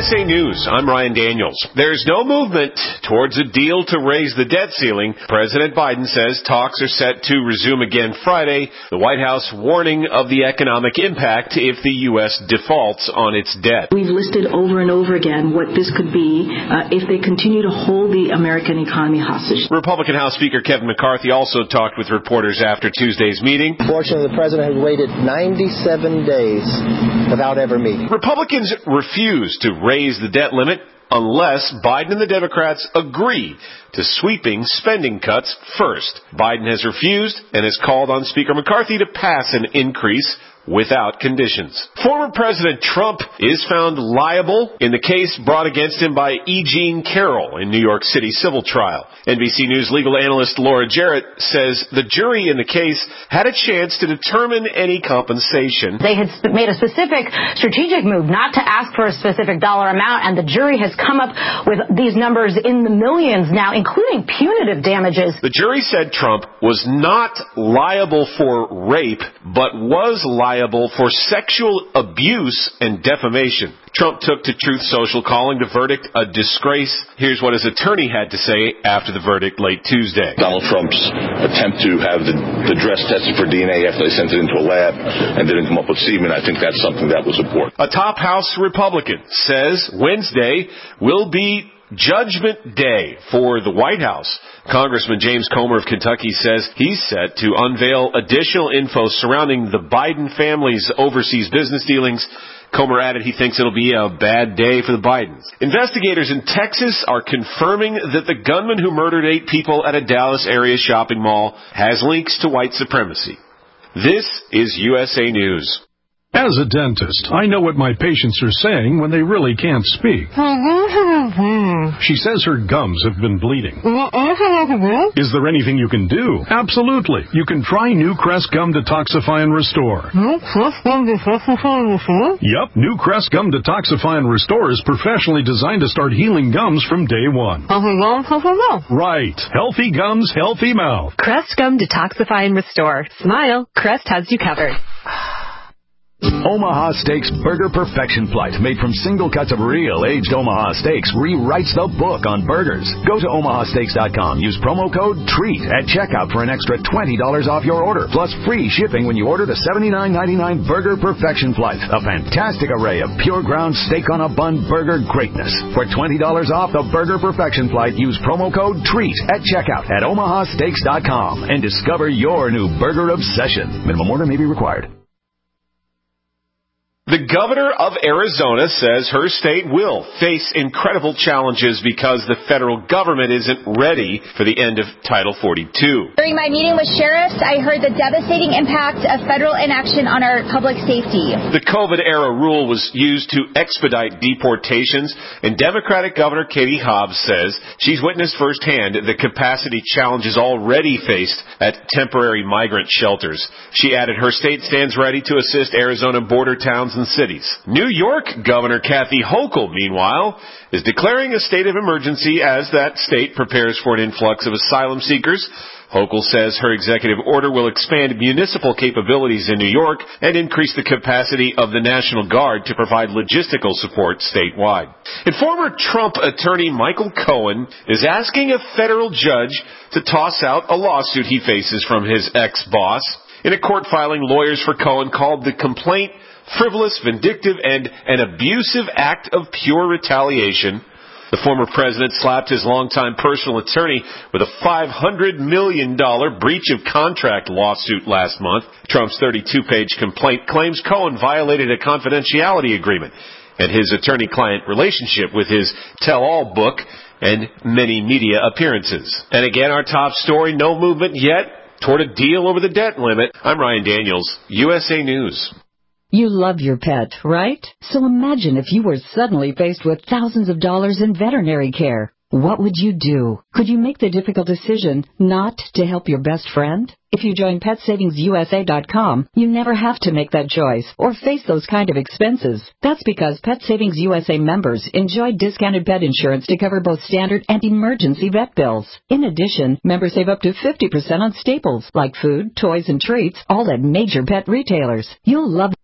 USA News, I'm Ryan Daniels. There's no movement towards a deal to raise the debt ceiling. President Biden says talks are set to resume again Friday. The White House warning of the economic impact if the U.S. defaults on its debt. We've listed over and over again what this could be if they continue to hold the American economy hostage. Republican House Speaker Kevin McCarthy also talked with reporters after Tuesday's meeting. Fortunately, the president had waited 97 days without ever meeting. Republicans refuse to raise the debt limit unless Biden and the Democrats agree to sweeping spending cuts first. Biden has refused and has called on Speaker McCarthy to pass an increase without conditions. Former President Trump is found liable in the case brought against him by E. Jean Carroll in New York City civil trial. NBC News legal analyst Laura Jarrett says the jury in the case had a chance to determine any compensation. They had made a specific strategic move not to ask for a specific dollar amount, and the jury has come up with these numbers in the millions now, including punitive damages. The jury said Trump was not liable for rape, but was liable for sexual abuse and defamation. Trump took to Truth Social, calling the verdict a disgrace. Here's what his attorney had to say after the verdict late Tuesday. Donald Trump's attempt to have the dress tested for DNA after they sent it into a lab and didn't come up with semen, I think that's something that was important. A top House Republican says Wednesday will be Judgment Day for the White House. Congressman James Comer of Kentucky says he's set to unveil additional info surrounding the Biden family's overseas business dealings. Comer added he thinks it'll be a bad day for the Bidens. Investigators in Texas are confirming that the gunman who murdered 8 people at a Dallas area shopping mall has links to white supremacy. This is USA News. As a dentist, I know what my patients are saying when they really can't speak. She says her gums have been bleeding. Is there anything you can do? Absolutely. You can try New Crest Gum Detoxify and Restore. Yep, New Crest Gum Detoxify and Restore is professionally designed to start healing gums from day one. Right. Healthy gums, healthy mouth. Crest Gum Detoxify and Restore. Smile. Crest has you covered. Omaha Steaks Burger Perfection Flight, made from single cuts of real aged Omaha steaks, rewrites the book on burgers. Go to omahasteaks.com. Use promo code TREAT at checkout for an extra $20 off your order, plus free shipping when you order the $79.99 Burger Perfection Flight. A fantastic array of pure ground steak on a bun burger greatness. For $20 off the Burger Perfection Flight, use promo code TREAT at checkout at omahasteaks.com and discover your new burger obsession. Minimum order may be required. The governor of Arizona says her state will face incredible challenges because the federal government isn't ready for the end of Title 42. During my meeting with sheriffs, I heard the devastating impact of federal inaction on our public safety. The COVID-era rule was used to expedite deportations, and Democratic Governor Katie Hobbs says she's witnessed firsthand the capacity challenges already faced at temporary migrant shelters. She added her state stands ready to assist Arizona border towns and cities. New York Governor Kathy Hochul, meanwhile, is declaring a state of emergency as that state prepares for an influx of asylum seekers. Hochul says her executive order will expand municipal capabilities in New York and increase the capacity of the National Guard to provide logistical support statewide. And former Trump attorney Michael Cohen is asking a federal judge to toss out a lawsuit he faces from his ex-boss. In a court filing, lawyers for Cohen called the complaint frivolous, vindictive, and an abusive act of pure retaliation. The former president slapped his longtime personal attorney with a $500 million breach of contract lawsuit last month. Trump's 32-page complaint claims Cohen violated a confidentiality agreement and his attorney-client relationship with his tell-all book and many media appearances. And again, our top story, no movement yet toward a deal over the debt limit. I'm Ryan Daniels, USA News. You love your pet, right? So imagine if you were suddenly faced with thousands of dollars in veterinary care. What would you do? Could you make the difficult decision not to help your best friend? If you join PetSavingsUSA.com, you never have to make that choice or face those kind of expenses. That's because Pet Savings USA members enjoy discounted pet insurance to cover both standard and emergency vet bills. In addition, members save up to 50% on staples like food, toys, and treats, all at major pet retailers. You'll love